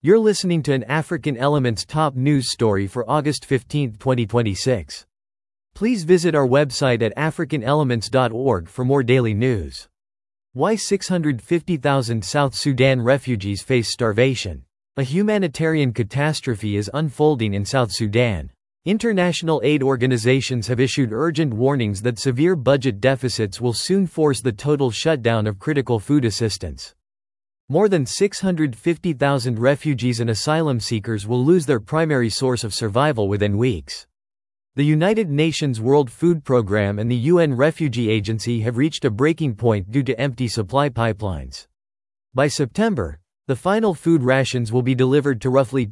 You're listening to an African Elements top news story for August 15, 2026. Please visit our website at africanelements.org for more daily news. Why 650,000 South Sudan refugees face starvation. A humanitarian catastrophe is unfolding in South Sudan. International aid organizations have issued urgent warnings that severe budget deficits will soon force the total shutdown of critical food assistance. More than 650,000 refugees and asylum seekers will lose their primary source of survival within weeks. The United Nations World Food Programme and the UN Refugee Agency have reached a breaking point due to empty supply pipelines. By September, the final food rations will be delivered to roughly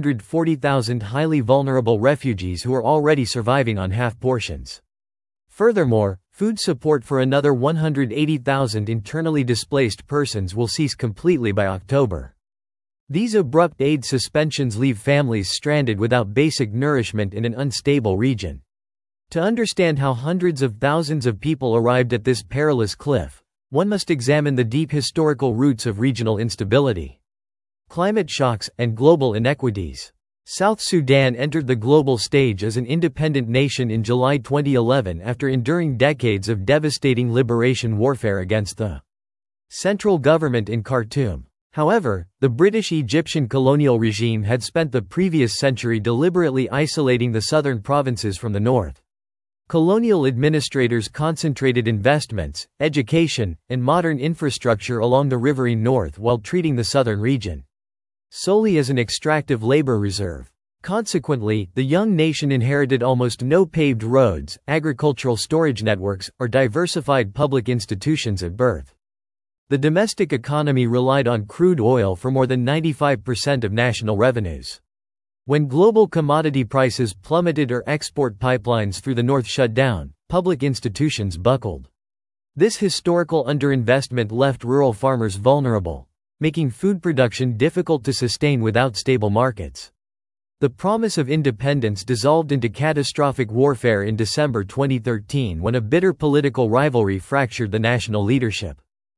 240,000 highly vulnerable refugees who are already surviving on half portions. Furthermore, food support for another 180,000 internally displaced persons will cease completely by October. These abrupt aid suspensions leave families stranded without basic nourishment in an unstable region. To understand how hundreds of thousands of people arrived at this perilous cliff, one must examine the deep historical roots of regional instability, climate shocks, and global inequities. South Sudan entered the global stage as an independent nation in July 2011 after enduring decades of devastating liberation warfare against the central government in Khartoum. However, the British-Egyptian colonial regime had spent the previous century deliberately isolating the southern provinces from the north. Colonial administrators concentrated investments, education, and modern infrastructure along the riverine north while treating the southern region solely as an extractive labor reserve. Consequently, the young nation inherited almost no paved roads, agricultural storage networks, or diversified public institutions at birth. The domestic economy relied on crude oil for more than 95% of national revenues. When global commodity prices plummeted or export pipelines through the north shut down, public institutions buckled. This historical underinvestment left rural farmers vulnerable, making food production difficult to sustain without stable markets. The promise of independence dissolved into catastrophic warfare in December 2013 when a bitter political rivalry fractured the national leadership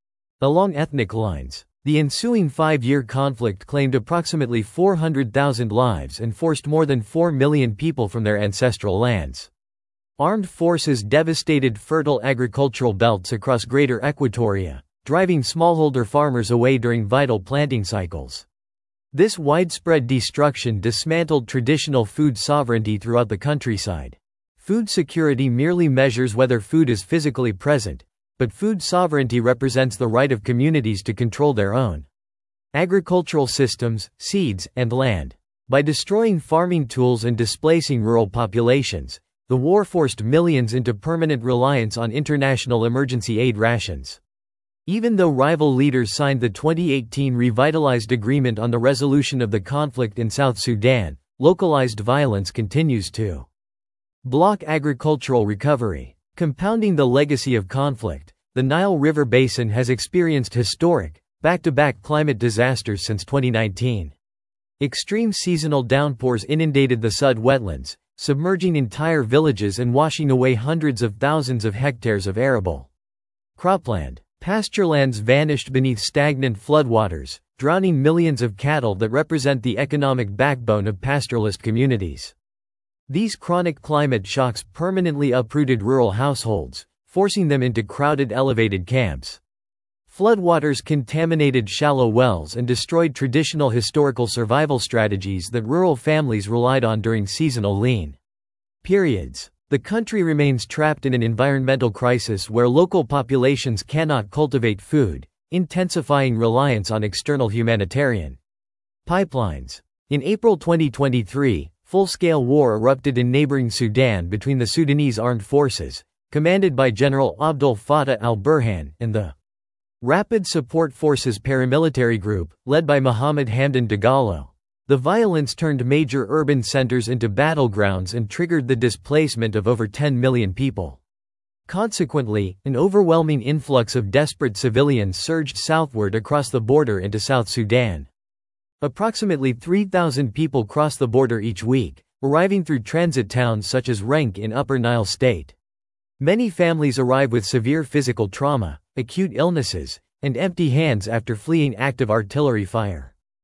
along ethnic lines. The ensuing 5-year conflict claimed approximately 400,000 lives and forced more than 4 million people from their ancestral lands. Armed forces devastated fertile agricultural belts across Greater Equatoria, driving smallholder farmers away during vital planting cycles. This widespread destruction dismantled traditional food sovereignty throughout the countryside. Food security merely measures whether food is physically present, but food sovereignty represents the right of communities to control their own agricultural systems, seeds, and land. By destroying farming tools and displacing rural populations, the war forced millions into permanent reliance on international emergency aid rations. Even though rival leaders signed the 2018 revitalized agreement on the resolution of the conflict in South Sudan, localized violence continues to block agricultural recovery. Compounding the legacy of conflict, the Nile River Basin has experienced historic, back-to-back climate disasters since 2019. Extreme seasonal downpours inundated the Sud wetlands, submerging entire villages and washing away hundreds of thousands of hectares of arable cropland. Pasturelands vanished beneath stagnant floodwaters, drowning millions of cattle that represent the economic backbone of pastoralist communities. These chronic climate shocks permanently uprooted rural households, forcing them into crowded elevated camps. Floodwaters contaminated shallow wells and destroyed traditional historical survival strategies that rural families relied on during seasonal lean periods. The country remains trapped in an environmental crisis where local populations cannot cultivate food, intensifying reliance on external humanitarian pipelines. In April 2023, full-scale war erupted in neighboring Sudan between the Sudanese armed forces, commanded by General Abdel Fattah al-Burhan, and the Rapid Support Forces paramilitary group, led by Mohamed Hamdan Dagalo. The violence turned major urban centers into battlegrounds and triggered the displacement of over 10 million people. Consequently, an overwhelming influx of desperate civilians surged southward across the border into South Sudan. Approximately 3,000 people cross the border each week, arriving through transit towns such as Renk in Upper Nile State. Many families arrive with severe physical trauma, acute illnesses, and empty hands after fleeing active artillery fire.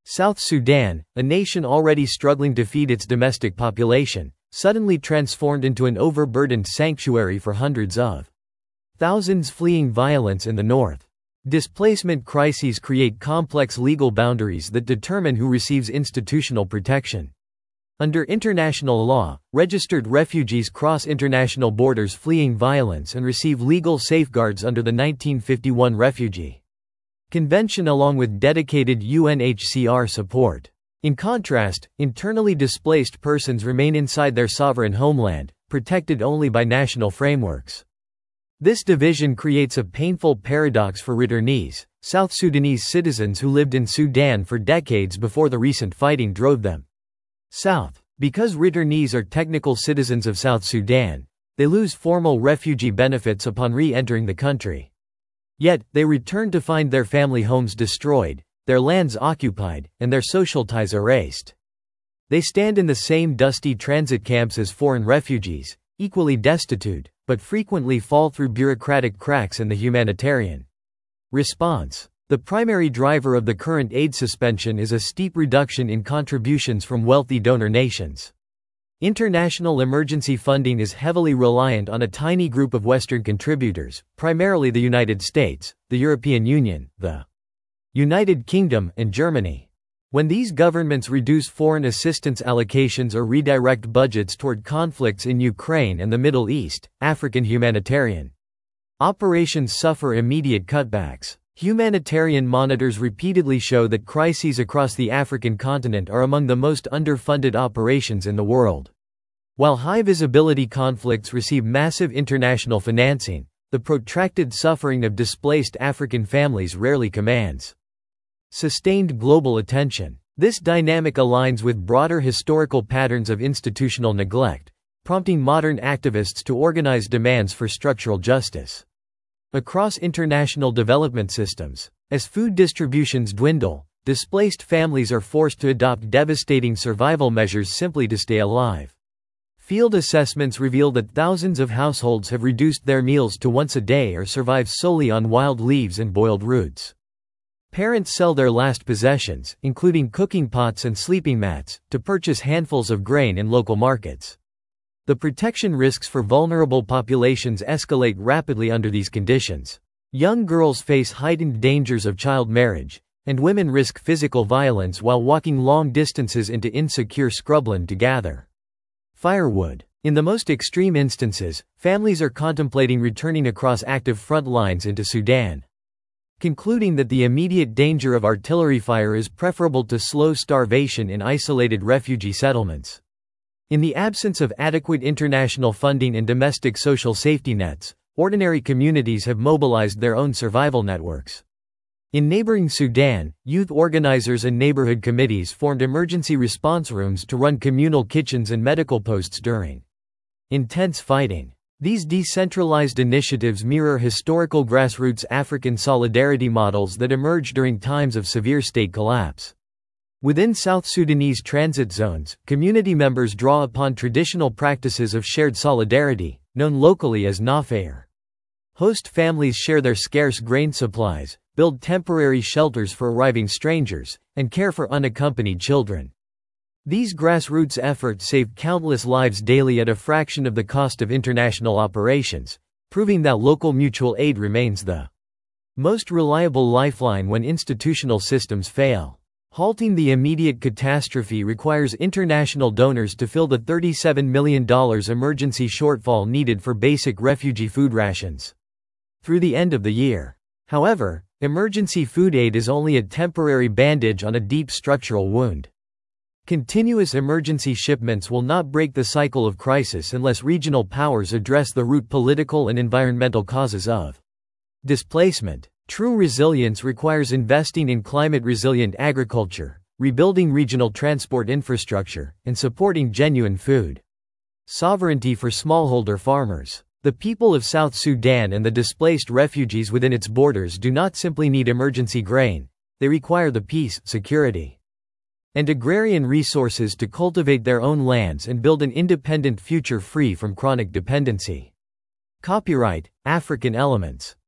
South Sudan, a nation already struggling to feed its domestic population, suddenly transformed into an overburdened sanctuary for hundreds of thousands fleeing violence in the north. Displacement crises create complex legal boundaries that determine who receives institutional protection. Under international law, registered refugees cross international borders fleeing violence and receive legal safeguards under the 1951 Refugee Convention along with dedicated UNHCR support. In contrast, internally displaced persons remain inside their sovereign homeland, protected only by national frameworks. This division creates a painful paradox for returnees, South Sudanese citizens who lived in Sudan for decades before the recent fighting drove them south. Because returnees are technical citizens of South Sudan, they lose formal refugee benefits upon re-entering the country. Yet, they return to find their family homes destroyed, their lands occupied, and their social ties erased. They stand in the same dusty transit camps as foreign refugees, equally destitute, but frequently fall through bureaucratic cracks in the humanitarian response. The primary driver of the current aid suspension is a steep reduction in contributions from wealthy donor nations. International emergency funding is heavily reliant on a tiny group of Western contributors, primarily the United States, the European Union, the United Kingdom, and Germany. When these governments reduce foreign assistance allocations or redirect budgets toward conflicts in Ukraine and the Middle East, African humanitarian operations suffer immediate cutbacks. Humanitarian monitors repeatedly show that crises across the African continent are among the most underfunded operations in the world. While high-visibility conflicts receive massive international financing, the protracted suffering of displaced African families rarely commands sustained global attention. This dynamic aligns with broader historical patterns of institutional neglect, prompting modern activists to organize demands for structural justice across international development systems. As food distributions dwindle, displaced families are forced to adopt devastating survival measures simply to stay alive. Field assessments reveal that thousands of households have reduced their meals to once a day or survive solely on wild leaves and boiled roots. Parents sell their last possessions, including cooking pots and sleeping mats, to purchase handfuls of grain in local markets. The protection risks for vulnerable populations escalate rapidly under these conditions. Young girls face heightened dangers of child marriage, and women risk physical violence while walking long distances into insecure scrubland to gather firewood. In the most extreme instances, families are contemplating returning across active front lines into Sudan, concluding that the immediate danger of artillery fire is preferable to slow starvation in isolated refugee settlements. In the absence of adequate international funding and domestic social safety nets, ordinary communities have mobilized their own survival networks. In neighboring Sudan, youth organizers and neighborhood committees formed emergency response rooms to run communal kitchens and medical posts during intense fighting. These decentralized initiatives mirror historical grassroots African solidarity models that emerged during times of severe state collapse. Within South Sudanese transit zones, community members draw upon traditional practices of shared solidarity, known locally as Nafair. Host families share their scarce grain supplies, build temporary shelters for arriving strangers, and care for unaccompanied children. These grassroots efforts save countless lives daily at a fraction of the cost of international operations, proving that local mutual aid remains the most reliable lifeline when institutional systems fail. Halting the immediate catastrophe requires international donors to fill the $37 million emergency shortfall needed for basic refugee food rations through the end of the year. However, emergency food aid is only a temporary bandage on a deep structural wound. Continuous emergency shipments will not break the cycle of crisis unless regional powers address the root political and environmental causes of displacement. True resilience requires investing in climate-resilient agriculture, rebuilding regional transport infrastructure, and supporting genuine food sovereignty for smallholder farmers. The people of South Sudan and the displaced refugees within its borders do not simply need emergency grain, they require the peace, security, and agrarian resources to cultivate their own lands and build an independent future free from chronic dependency. Copyright African Elements.